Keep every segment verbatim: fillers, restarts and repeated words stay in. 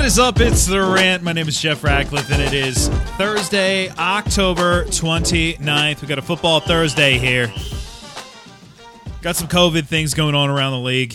is up? It's The Rant. My name is Jeff Ratcliffe, and it is Thursday, October twenty-ninth. We got a football Thursday here. Got some COVID things going on around the league.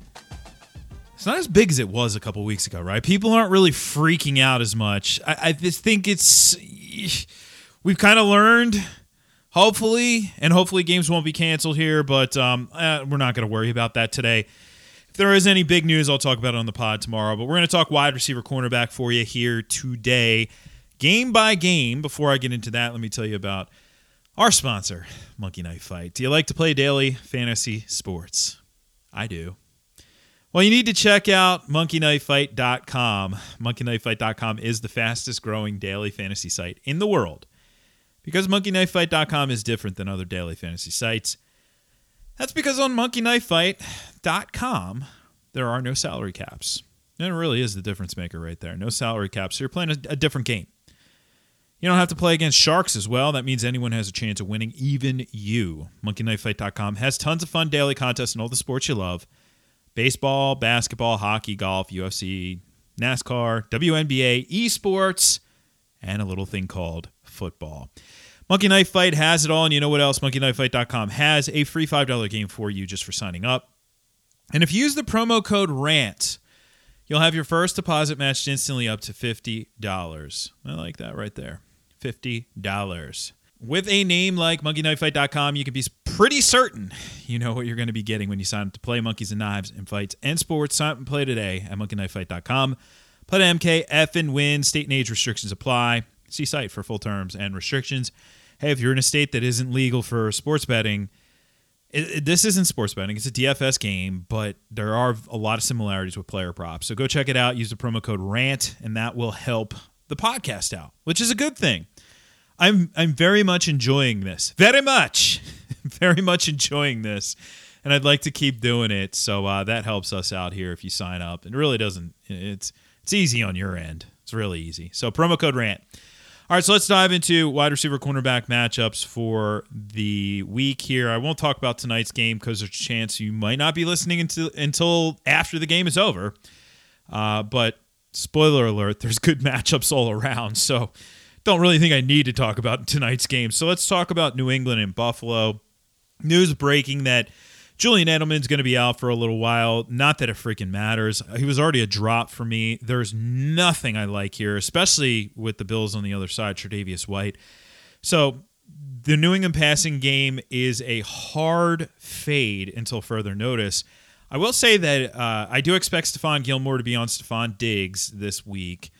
It's not as big as it was a couple weeks ago, right? People aren't really freaking out as much. I, I just think it's... We've kind of learned, hopefully, and hopefully games won't be canceled here, but um, eh, we're not going to worry about that today. If there is any big news, I'll talk about it on the pod tomorrow, but we're going to talk wide receiver cornerback for you here today, game by game. Before I get into that, let me tell you about our sponsor, Monkey Knife Fight. Do you like to play daily fantasy sports? I do. Well, you need to check out monkey knife fight dot com. monkey knife fight dot com is the fastest growing daily fantasy site in the world because monkey knife fight dot com is different than other daily fantasy sites. That's because on monkey knife fight dot com, there are no salary caps. And it really is the difference maker right there. No salary caps. So you're playing a, a different game. You don't have to play against sharks as well. That means anyone has a chance of winning, even you. monkey knife fight dot com has tons of fun daily contests in all the sports you love. Baseball, basketball, hockey, golf, U F C, NASCAR, W N B A, esports, and a little thing called football. Monkey Knife Fight has it all, and you know what else? monkey knife fight dot com has a free five dollars game for you just for signing up. And if you use the promo code RANT, you'll have your first deposit matched instantly up to fifty dollars. I like that right there. fifty dollars. With a name like monkey knife fight dot com, you can be pretty certain you know what you're going to be getting when you sign up to play Monkeys and Knives and Fights and Sports. Sign up and play today at monkey knife fight dot com. Play to M K, F, and win. State and age restrictions apply. See site for full terms and restrictions. Hey, if you're in a state that isn't legal for sports betting, it, it, this isn't sports betting. It's a D F S game, but there are a lot of similarities with player props. So go check it out. Use the promo code RANT, and that will help the podcast out, which is a good thing. I'm I'm very much enjoying this. Very much. very much enjoying this. And I'd like to keep doing it. So uh, that helps us out here if you sign up. It really doesn't. It's it's easy on your end. It's really easy. So promo code RANT. All right, so let's dive into wide receiver cornerback matchups for the week here. I won't talk about tonight's game because there's a chance you might not be listening until, until after the game is over. Uh, but spoiler alert, there's good matchups all around. So don't really think I need to talk about tonight's game. So let's talk about New England and Buffalo. News breaking that Julian Edelman's going to be out for a little while. Not that it freaking matters. He was already a drop for me. There's nothing I like here, especially with the Bills on the other side, Tre'Davious White. So the New England passing game is a hard fade until further notice. I will say that uh, I do expect Stephon Gilmore to be on Stephon Diggs this week.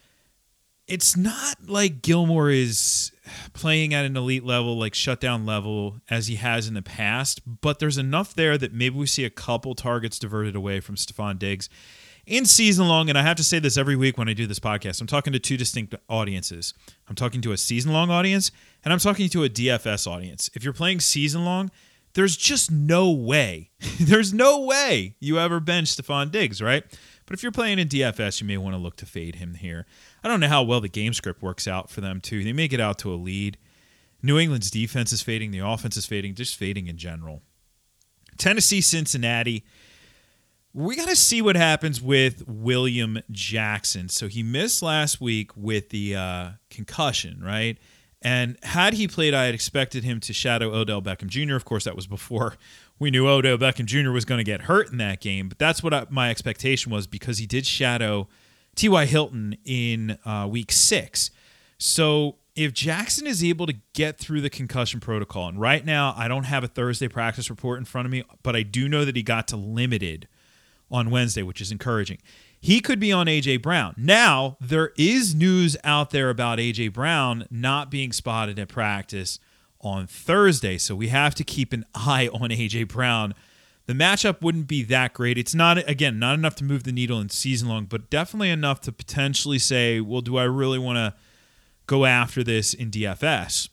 It's not like Gilmore is playing at an elite level, like shutdown level, as he has in the past, but there's enough there that maybe we see a couple targets diverted away from Stephon Diggs in season long. And I have to say this every week when I do this podcast. I'm talking to two distinct audiences. I'm talking to a season long audience, and I'm talking to a D F S audience. If you're playing season long, there's just no way. there's no way you ever bench Stephon Diggs, right? But if you're playing in D F S, you may want to look to fade him here. I don't know how well the game script works out for them, too. They may get out to a lead. New England's defense is fading. The offense is fading. Just fading in general. Tennessee, Cincinnati. We got to see what happens with William Jackson. So he missed last week with the uh, concussion, right? And had he played, I had expected him to shadow Odell Beckham Junior Of course, that was before we knew Odell Beckham Junior was going to get hurt in that game. But that's what I, my expectation was because he did shadow T Y. Hilton in uh, week six. So if Jackson is able to get through the concussion protocol, and right now I don't have a Thursday practice report in front of me, but I do know that he got to limited on Wednesday, which is encouraging. He could be on A J. Brown. Now, there is news out there about A J. Brown not being spotted at practice on Thursday, so we have to keep an eye on A J. Brown. The matchup wouldn't be that great. It's not, again, not enough to move the needle in season long, but definitely enough to potentially say, well, do I really want to go after this in D F S?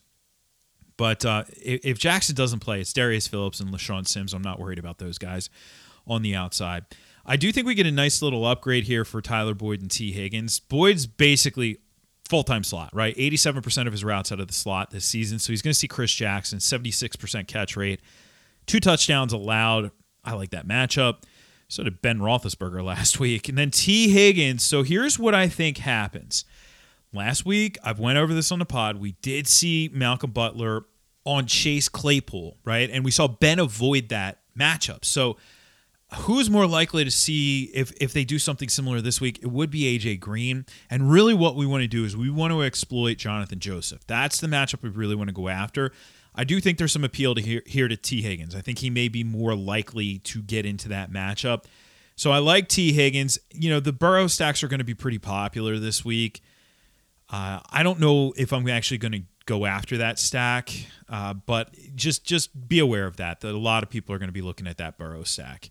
But uh, if, if Jackson doesn't play, it's Darius Phillips and LaShawn Sims. I'm not worried about those guys on the outside. I do think we get a nice little upgrade here for Tyler Boyd and T. Higgins. Boyd's basically full-time slot, right? eighty-seven percent of his routes out of the slot this season, so he's going to see Chris Jackson, seventy-six percent catch rate, two touchdowns allowed. I like that matchup. So did Ben Roethlisberger last week. And then T. Higgins. So here's what I think happens. Last week, I've went over this on the pod. We did see Malcolm Butler on Chase Claypool, right? And we saw Ben avoid that matchup. So who's more likely to see if, if they do something similar this week? It would be A J Green. And really what we want to do is we want to exploit Jonathan Joseph. That's the matchup we really want to go after. I do think there's some appeal to here, here to T. Higgins. I think he may be more likely to get into that matchup. So I like T. Higgins. You know, the Burrow stacks are going to be pretty popular this week. Uh, I don't know if I'm actually going to go after that stack, uh, but just just be aware of that, that a lot of people are going to be looking at that Burrow stack.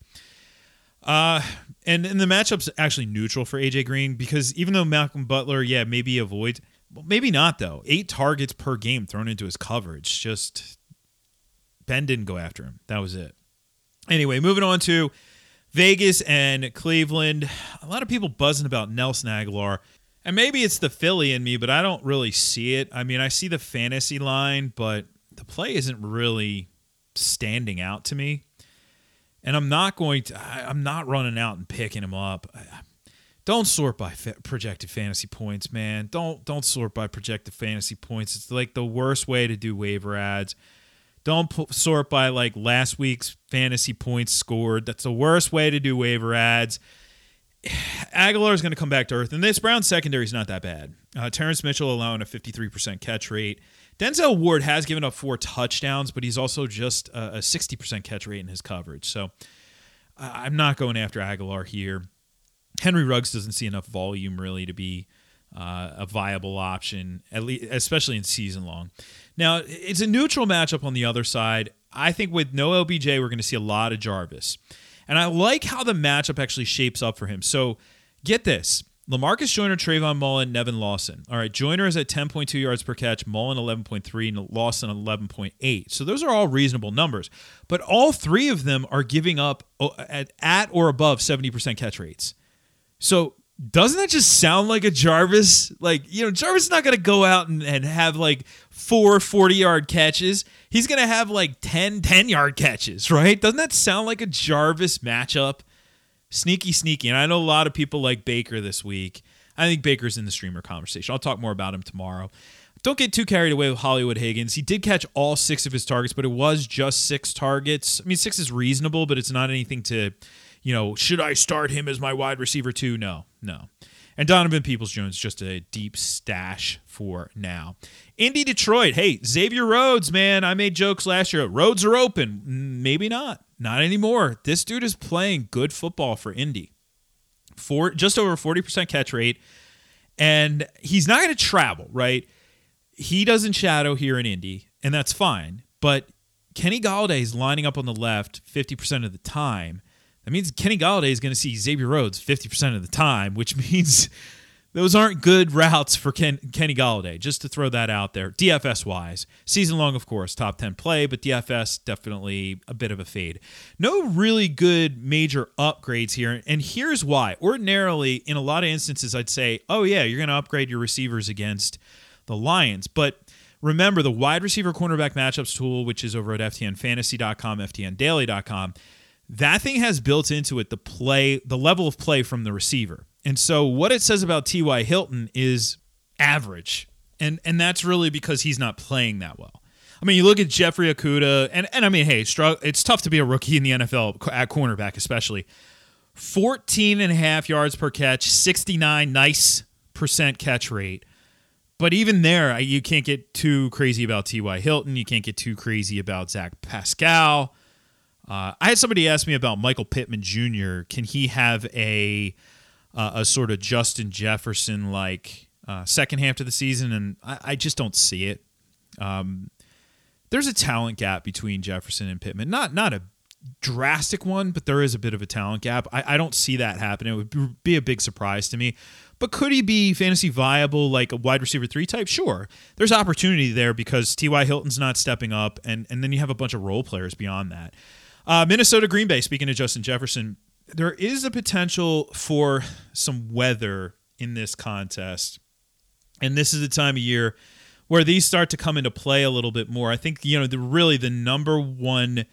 Uh, and, and the matchup's actually neutral for A J Green because even though Malcolm Butler, yeah, maybe avoids – well, maybe not, though. Eight targets per game thrown into his coverage. Just Ben didn't go after him. That was it. Anyway, moving on to Vegas and Cleveland. A lot of people buzzing about Nelson Aguilar. And maybe it's the Philly in me, but I don't really see it. I mean, I see the fantasy line, but the play isn't really standing out to me. And I'm not going to, I, I'm not running out and picking him up. I, Don't sort by fa- projected fantasy points, man. Don't don't sort by projected fantasy points. It's like the worst way to do waiver ads. Don't p- sort by like last week's fantasy points scored. That's the worst way to do waiver ads. Aguilar is going to come back to earth, and this Browns secondary is not that bad. Uh, Terrence Mitchell allowing a fifty-three percent catch rate. Denzel Ward has given up four touchdowns, but he's also just a, a sixty percent catch rate in his coverage. So uh, I'm not going after Aguilar here. Henry Ruggs doesn't see enough volume really to be uh, a viable option, at least, especially in season long. Now, it's a neutral matchup on the other side. I think with no L B J, we're going to see a lot of Jarvis. And I like how the matchup actually shapes up for him. So get this. LaMarcus Joyner, Trayvon Mullen, Nevin Lawson. All right, Joyner is at ten point two yards per catch, Mullen eleven point three, and Lawson eleven point eight. So those are all reasonable numbers. But all three of them are giving up at, at or above seventy percent catch rates. So doesn't that just sound like a Jarvis? Like, you know, Jarvis is not going to go out and, and have like four forty-yard catches. He's going to have like ten ten-yard catches, right? Doesn't that sound like a Jarvis matchup? Sneaky, sneaky. And I know a lot of people like Baker this week. I think Baker's in the streamer conversation. I'll talk more about him tomorrow. Don't get too carried away with Hollywood Higgins. He did catch all six of his targets, but it was just six targets. I mean, six is reasonable, but it's not anything to... You know, should I start him as my wide receiver too? No, no. And Donovan Peoples-Jones, just a deep stash for now. Indy, Detroit. Hey, Xavier Rhodes, man. I made jokes last year. Roads are open. Maybe not. Not anymore. This dude is playing good football for Indy. For just over forty percent catch rate. And he's not going to travel, right? He doesn't shadow here in Indy, and that's fine. But Kenny Golladay is lining up on the left fifty percent of the time. That means Kenny Golladay is going to see Xavier Rhodes fifty percent of the time, which means those aren't good routes for Ken, Kenny Golladay, just to throw that out there, D F S-wise. Season long, of course, top ten play, but D F S definitely a bit of a fade. No really good major upgrades here, and here's why. Ordinarily, in a lot of instances, I'd say, oh yeah, you're going to upgrade your receivers against the Lions, but remember the wide receiver cornerback matchups tool, which is over at F T N fantasy dot com, F T N daily dot com, that thing has built into it the play, the level of play from the receiver. And so what it says about T Y. Hilton is average. And and that's really because he's not playing that well. I mean, you look at Jeffrey Okudah, and, and I mean, hey, it's tough to be a rookie in the N F L at cornerback especially. fourteen and a half yards per catch, sixty-nine nice percent catch rate. But even there, you can't get too crazy about T Y. Hilton. You can't get too crazy about Zach Pascal. Uh, I had somebody ask me about Michael Pittman Junior Can he have a uh, a sort of Justin Jefferson-like uh, second half of the season? And I, I just don't see it. Um, there's a talent gap between Jefferson and Pittman. Not not a drastic one, but there is a bit of a talent gap. I, I don't see that happening. It would be a big surprise to me. But could he be fantasy viable, like a wide receiver three type? Sure. There's opportunity there because T Y. Hilton's not stepping up, and, and then you have a bunch of role players beyond that. Uh, Minnesota, Green Bay, speaking of Justin Jefferson, there is a potential for some weather in this contest. And this is the time of year where these start to come into play a little bit more. I think, you know, the really the number one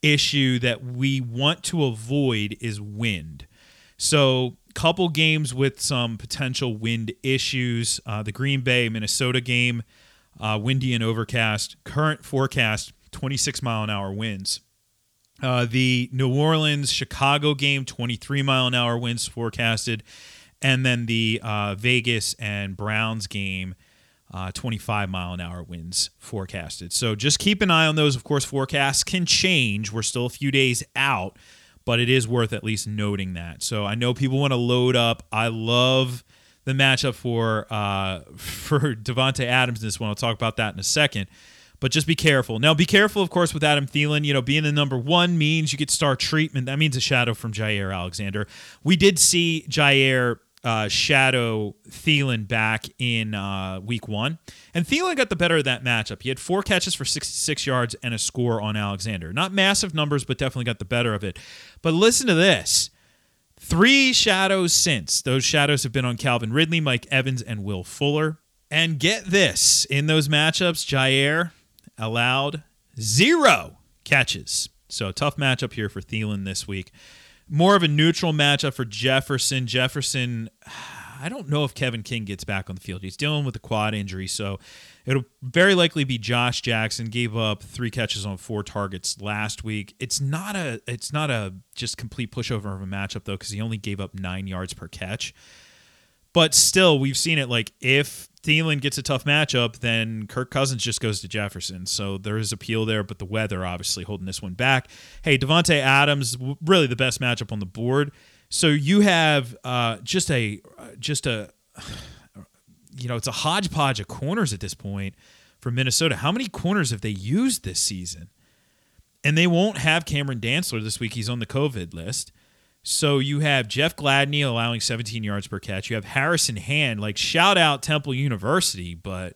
issue that we want to avoid is wind. So couple games with some potential wind issues. Uh, the Green Bay, Minnesota game, uh, windy and overcast. Current forecast, twenty-six mile an hour winds. Uh, the New Orleans, Chicago game, twenty-three mile an hour winds forecasted. And then the uh, Vegas and Browns game, uh, twenty-five mile an hour winds forecasted. So just keep an eye on those. Of course, forecasts can change. We're still a few days out, but it is worth at least noting that. So I know people want to load up. I love the matchup for uh, for Davante Adams in this one. I'll talk about that in a second. But just be careful. Now, be careful, of course, with Adam Thielen. You know, being the number one means you get star treatment. That means a shadow from Jair Alexander. We did see Jair uh, shadow Thielen back in uh, week one. And Thielen got the better of that matchup. He had four catches for sixty-six yards and a score on Alexander. Not massive numbers, but definitely got the better of it. But listen to this. Three shadows since. Those shadows have been on Calvin Ridley, Mike Evans, and Will Fuller. And get this. In those matchups, Jair allowed zero catches. So tough matchup here for Thielen this week. More of a neutral matchup for Jefferson. Jefferson, I don't know if Kevin King gets back on the field. He's dealing with a quad injury, so it'll very likely be Josh Jackson. Gave up three catches on four targets last week. It's not a it's not a just complete pushover of a matchup, though, because he only gave up nine yards per catch. But still, we've seen it. Like, if Thielen gets a tough matchup, then Kirk Cousins just goes to Jefferson. So there is appeal there, but the weather obviously holding this one back. Hey, Davante Adams, really the best matchup on the board. So you have uh, just a just a you know it's a hodgepodge of corners at this point for Minnesota. How many corners have they used this season? And they won't have Cameron Dantzler this week. He's on the COVID list. So you have Jeff Gladney allowing seventeen yards per catch. You have Harrison Hand, like, shout out Temple University, but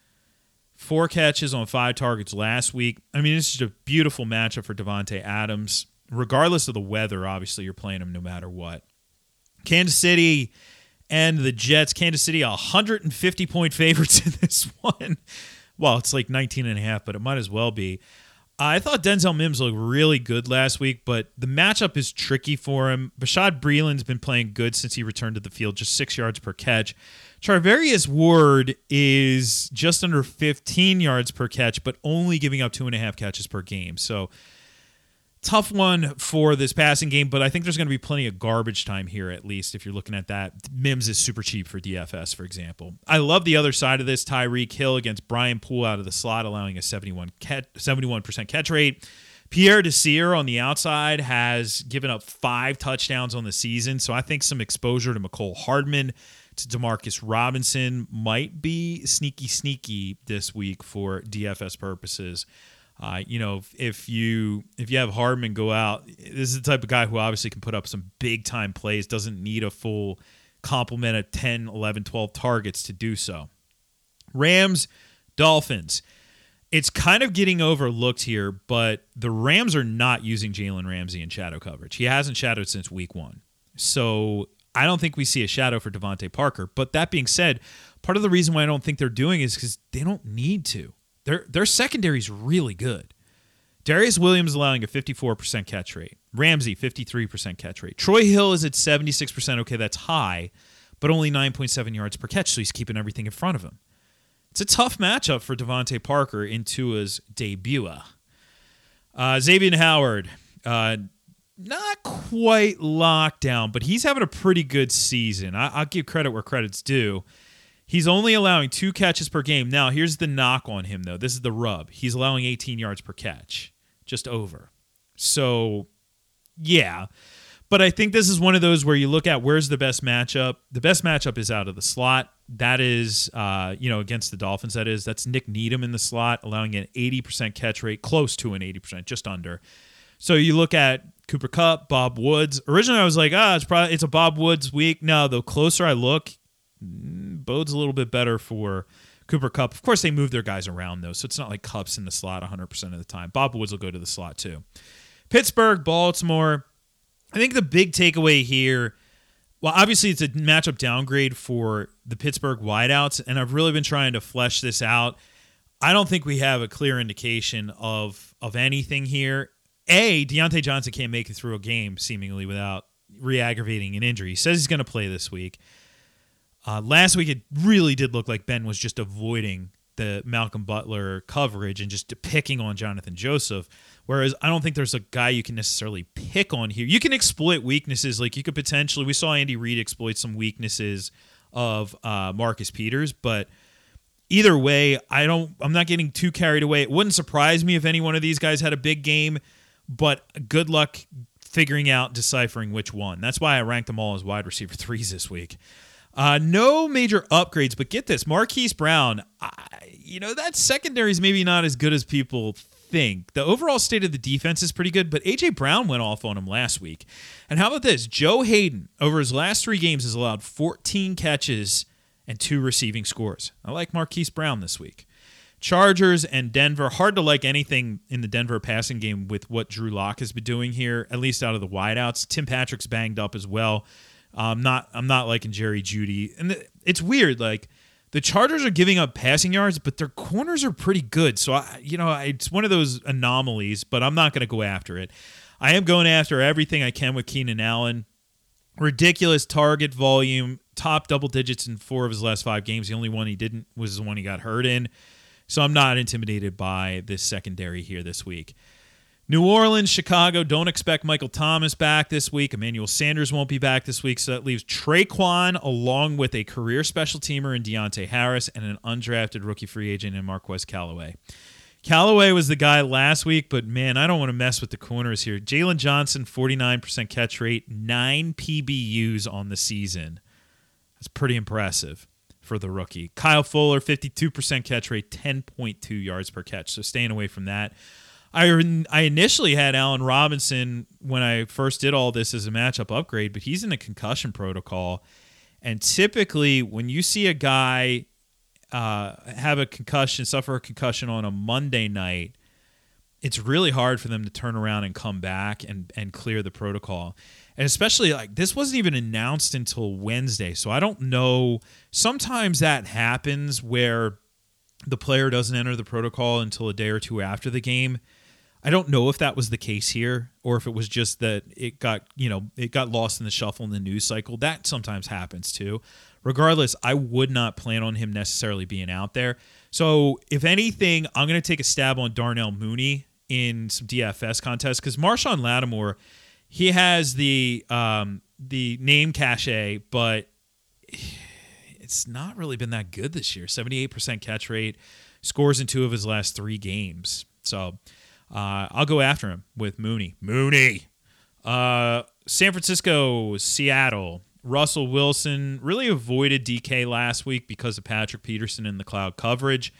four catches on five targets last week. I mean, it's just a beautiful matchup for Davante Adams. Regardless of the weather, obviously you're playing him no matter what. Kansas City and the Jets. Kansas City, one hundred fifty point favorites in this one. Well, it's like nineteen and a half, but it might as well be. I thought Denzel Mims looked really good last week, but the matchup is tricky for him. Bashaud Breeland's been playing good since he returned to the field, just six yards per catch. Charvarius Ward is just under fifteen yards per catch, but only giving up two and a half catches per game. So tough one for this passing game, but I think there's going to be plenty of garbage time here, at least, if you're looking at that. Mims is super cheap for D F S, for example. I love the other side of this. Tyreek Hill against Brian Poole out of the slot, allowing a seventy-one percent catch rate. Pierre Desir on the outside has given up five touchdowns on the season, so I think some exposure to McCole Hardman, to Demarcus Robinson might be sneaky, sneaky this week for D F S purposes. Uh, you know, if, if you if you have Hardman go out, this is the type of guy who obviously can put up some big-time plays, doesn't need a full complement of ten, eleven, twelve targets to do so. Rams, Dolphins. It's kind of getting overlooked here, but the Rams are not using Jalen Ramsey in shadow coverage. He hasn't shadowed since week one. So I don't think we see a shadow for Devontae Parker. But that being said, part of the reason why I don't think they're doing it is because they don't need to. Their their secondary is really good. Darius Williams allowing a fifty-four percent catch rate. Ramsey, fifty-three percent catch rate. Troy Hill is at seventy-six percent. Okay, that's high, but only nine point seven yards per catch, so he's keeping everything in front of him. It's a tough matchup for Devontae Parker in Tua's debut. Uh, Xavier Howard, uh, not quite locked down, but he's having a pretty good season. I, I'll give credit where credit's due. He's only allowing two catches per game. Now, here's the knock on him, though. This is the rub. He's allowing eighteen yards per catch, just over. So, yeah. But I think this is one of those where you look at where's the best matchup. The best matchup is out of the slot. That is, uh, you know, against the Dolphins, that is. That's Nick Needham in the slot, allowing an eighty percent catch rate, close to an eighty percent, just under. So you look at Cooper Kupp, Bob Woods. Originally, I was like, ah, it's probably it's a Bob Woods week. No, the closer I look, bodes a little bit better for Cooper Kupp. Of course, they move their guys around, though, so it's not like Kupp's in the slot one hundred percent of the time. Bob Woods will go to the slot, too. Pittsburgh, Baltimore. I think the big takeaway here, well, obviously it's a matchup downgrade for the Pittsburgh wideouts, and I've really been trying to flesh this out. I don't think we have a clear indication of, of anything here, A, Deontay Johnson can't make it through a game seemingly without re-aggravating an injury. He says he's going to play this week. Uh, last week, it really did look like Ben was just avoiding the Malcolm Butler coverage and just picking on Jonathan Joseph, whereas I don't think there's a guy you can necessarily pick on here. You can exploit weaknesses. Like you could potentially, we saw Andy Reid exploit some weaknesses of uh, Marcus Peters, but either way, I don't, I'm not getting too carried away. It wouldn't surprise me if any one of these guys had a big game, but good luck figuring out, deciphering which one. That's why I ranked them all as wide receiver threes this week. Uh, no major upgrades, but get this, Marquise Brown, I, you know, that secondary is maybe not as good as people think. The overall state of the defense is pretty good, but A J. Brown went off on him last week. And how about this? Joe Hayden, over his last three games, has allowed fourteen catches and two receiving scores. I like Marquise Brown this week. Chargers and Denver, hard to like anything in the Denver passing game with what Drew Lock has been doing here, at least out of the wideouts. Tim Patrick's banged up as well. I'm not I'm not liking Jerry Jeudy. And the, it's weird, like the Chargers are giving up passing yards, but their corners are pretty good. So, I, you know, it's one of those anomalies, but I'm not going to go after it. I am going after everything I can with Keenan Allen. Ridiculous target volume, top double digits in four of his last five games. The only one he didn't was the one he got hurt in. So I'm not intimidated by this secondary here this week. New Orleans, Chicago, don't expect Michael Thomas back this week. Emmanuel Sanders won't be back this week, so that leaves Traquan along with a career special teamer in Deontay Harris and an undrafted rookie free agent in Marquez Callaway. Callaway was the guy last week, but man, I don't want to mess with the corners here. Jalen Johnson, forty-nine percent catch rate, nine P B Us on the season. That's pretty impressive for the rookie. Kyle Fuller, fifty-two percent catch rate, ten point two yards per catch, so staying away from that. I, I initially had Allen Robinson when I first did all this as a matchup upgrade, but he's in a concussion protocol. And typically when you see a guy uh, have a concussion, suffer a concussion on a Monday night, it's really hard for them to turn around and come back and, and clear the protocol. And especially like this wasn't even announced until Wednesday. So I don't know. Sometimes that happens where the player doesn't enter the protocol until a day or two after the game. I don't know if that was the case here or if it was just that it got, you know, it got lost in the shuffle in the news cycle. That sometimes happens too. Regardless, I would not plan on him necessarily being out there. So if anything, I'm going to take a stab on Darnell Mooney in some D F S contests because Marshawn Lattimore, he has the um, the name cachet, but it's not really been that good this year. seventy-eight percent catch rate, scores in two of his last three games. So uh, I'll go after him with Mooney. Mooney. Uh, San Francisco, Seattle. Russell Wilson really avoided D K last week because of Patrick Peterson in the cloud coverage.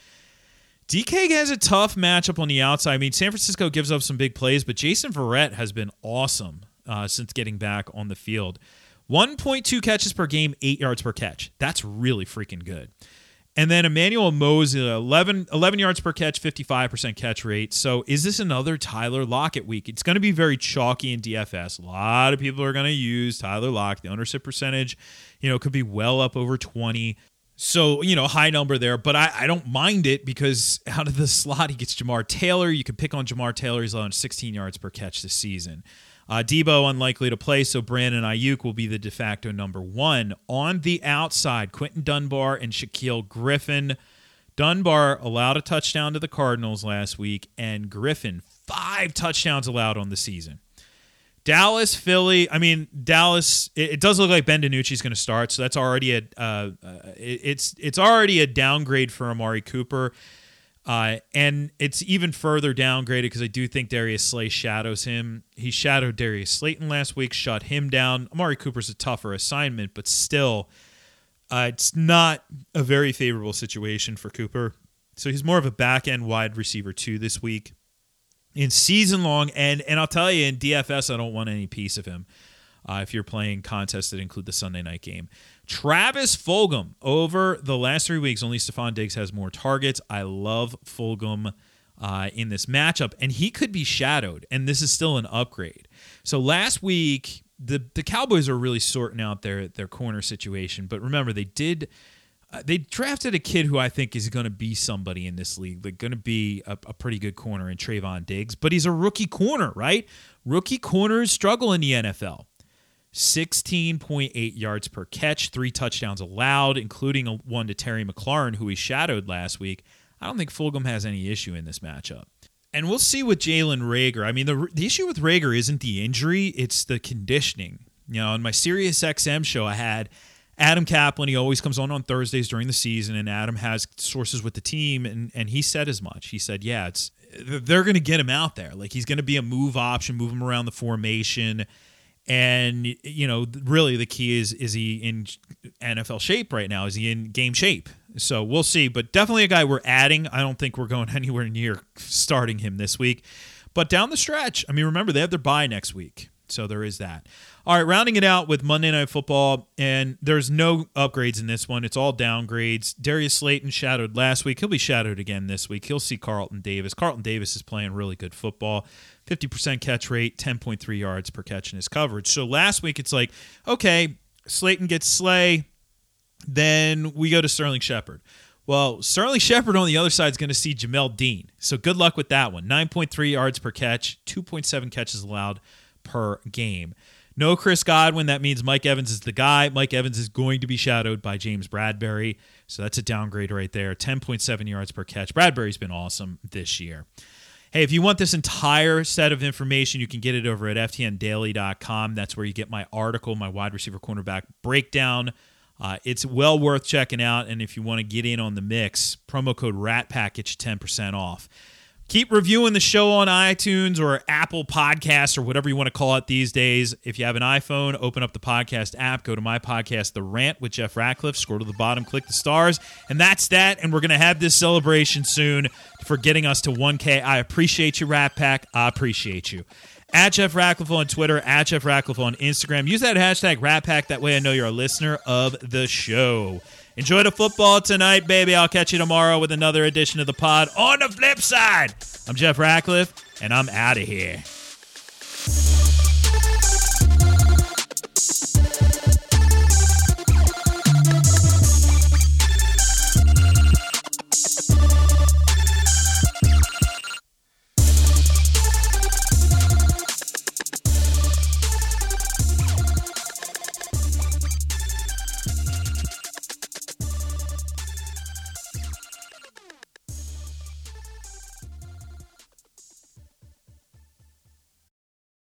D K has a tough matchup on the outside. I mean, San Francisco gives up some big plays, but Jason Verrett has been awesome uh, since getting back on the field. one point two catches per game, eight yards per catch. That's really freaking good. And then Emmanuel Moses, eleven, eleven yards per catch, fifty-five percent catch rate. So is this another Tyler Lockett week? It's going to be very chalky in D F S. A lot of people are going to use Tyler Lockett. The ownership percentage, you know, could be well up over twenty. So, you know, high number there, but I, I don't mind it because out of the slot, he gets Jamar Taylor. You can pick on Jamar Taylor. He's allowing sixteen yards per catch this season. Uh, Debo unlikely to play, so Brandon Ayuk will be the de facto number one. On the outside, Quentin Dunbar and Shaquille Griffin. Dunbar allowed a touchdown to the Cardinals last week, and Griffin, five touchdowns allowed on the season. Dallas, Philly, I mean, Dallas, it, it does look like Ben DiNucci is going to start, so that's already a uh, uh, it, it's it's already a downgrade for Amari Cooper. Uh, and it's even further downgraded because I do think Darius Slay shadows him. He shadowed Darius Slayton last week, shut him down. Amari Cooper's a tougher assignment, but still, uh, it's not a very favorable situation for Cooper. So he's more of a back-end wide receiver two this week. In season-long, and and I'll tell you, in D F S, I don't want any piece of him uh, if you're playing contests that include the Sunday night game. Travis Fulgham, over the last three weeks, only Stephon Diggs has more targets. I love Fulgham uh, in this matchup, and he could be shadowed, and this is still an upgrade. So last week, the, the Cowboys are really sorting out their, their corner situation, but remember, they did uh, they drafted a kid who I think is going to be somebody in this league, like going to be a, a pretty good corner in Trayvon Diggs, but he's a rookie corner, right? Rookie corners struggle in the N F L. sixteen point eight yards per catch, three touchdowns allowed, including a one to Terry McLaurin, who he shadowed last week. I don't think Fulgham has any issue in this matchup. And we'll see with Jalen Reagor. I mean, the the issue with Reagor isn't the injury, it's the conditioning. You know, on my Sirius X M show, I had Adam Kaplan. He always comes on on Thursdays during the season, and Adam has sources with the team, and, and he said as much. He said, yeah, it's they're going to get him out there. Like, he's going to be a move option, move him around the formation. And, you know, really the key is, is he in N F L shape right now? Is he in game shape? So we'll see. But definitely a guy we're adding. I don't think we're going anywhere near starting him this week. But down the stretch, I mean, remember, they have their bye next week. So there is that. All right, rounding it out with Monday Night Football, and there's no upgrades in this one. It's all downgrades. Darius Slayton shadowed last week. He'll be shadowed again this week. He'll see Carlton Davis. Carlton Davis is playing really good football. fifty percent catch rate, ten point three yards per catch in his coverage. So last week it's like, okay, Slayton gets Slay, then we go to Sterling Shepard. Well, Sterling Shepard on the other side is going to see Jamel Dean. So good luck with that one. nine point three yards per catch, two point seven catches allowed per game. No Chris Godwin. That means Mike Evans is the guy. Mike Evans is going to be shadowed by James Bradbury. So that's a downgrade right there. ten point seven yards per catch. Bradbury's been awesome this year. Hey, if you want this entire set of information, you can get it over at F T N daily dot com. That's where you get my article, my wide receiver cornerback breakdown. Uh, it's well worth checking out. And if you want to get in on the mix, promo code RATPACK gets you ten percent off. Keep reviewing the show on iTunes or Apple Podcasts or whatever you want to call it these days. If you have an iPhone, open up the podcast app, go to my podcast, The Rant with Jeff Ratcliffe, scroll to the bottom, click the stars, and that's that. And we're going to have this celebration soon for getting us to one K. I appreciate you, Rat Pack. I appreciate you. At Jeff Ratcliffe on Twitter, at Jeff Ratcliffe on Instagram. Use that hashtag Rat Pack. That way I know you're a listener of the show. Enjoy the football tonight, baby. I'll catch you tomorrow with another edition of the pod. On the flip side, I'm Jeff Ratcliffe, and I'm out of here.